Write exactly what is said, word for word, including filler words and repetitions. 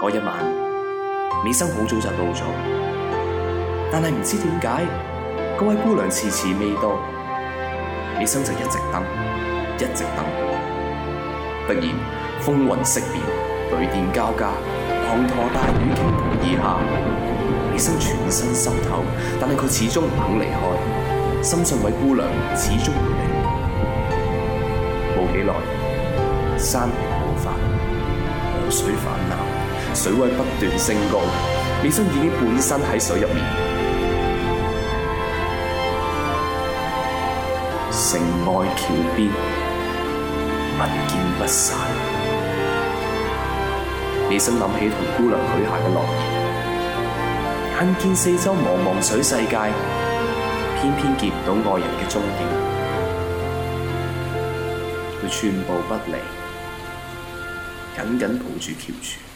嗰一晚，美生好早就到咗，但係唔知點解，嗰位姑娘遲遲未到，美生就一直等，一直等。突然風雲色變，雷電交加，滂沱大雨傾盆而下。美生全身濕透，但係佢始終唔肯離開，深信位姑娘始終會嚟。冇幾耐，山洪爆發，河水泛濫，水位不斷升高，美生已經半身喺水入面。城外橋邊，不見不散。美生諗起同姑娘許下嘅諾言，眼見四周茫茫水世界，偏偏見唔到愛人嘅蹤影，佢寸步不離，緊緊抱住橋柱。